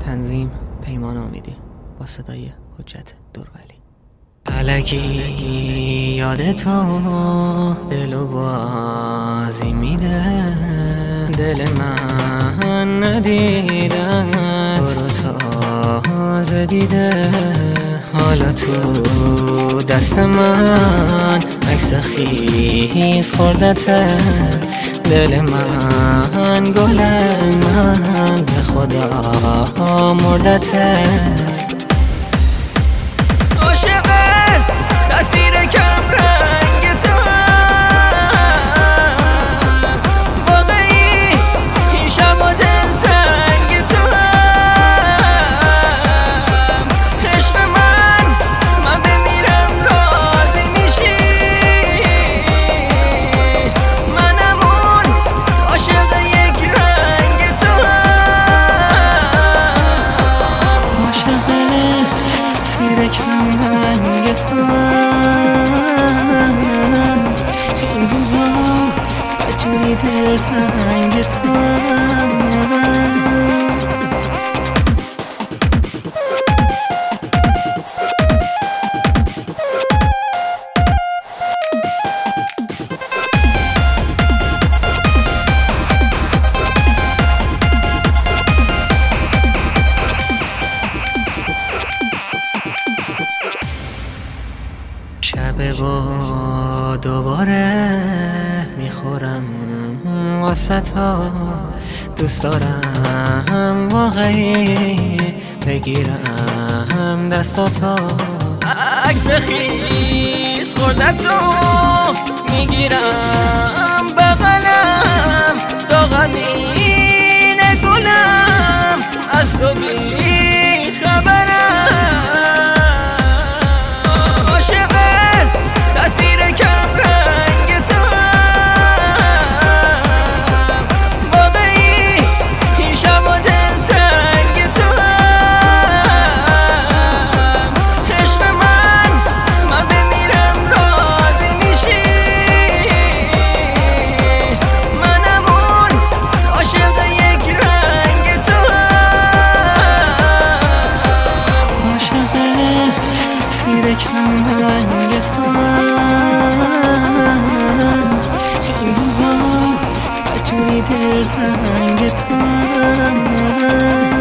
تنظیم پیمان امیدی با صدای حجت درولی. الکی یادتو دلو بازی میده، دل من ندیدن برو تازه دیده. حالا تو دست من عکس خیز خوردته، دل من گل من به خدا مردته. عاشقه تصویر کم رنگ تو، واقعی این شب و دلتنگ تو. عشق من بمیرم راضی میشی، منم اون عاشق یک رنگ تو. عاشقه تصویر کم رنگ تو، این روزا بجوری دلتنگ تو. شب با دوباره میخورم واسه تا، دوست دارم واقعی بگیرم دستاتو. عکس خیز خوردتو میگیرم بغلم، داغمین گلم از تو بی خبرم. تصویر کم رنگ تو، واقعی این شب و دلتنگ تو. عشق من بمیرم راضی میشی، منم اون عاشق یک رنگ تو. عاشق تصویر کم رنگ تو، این روزا بجوری دلتنگ تو.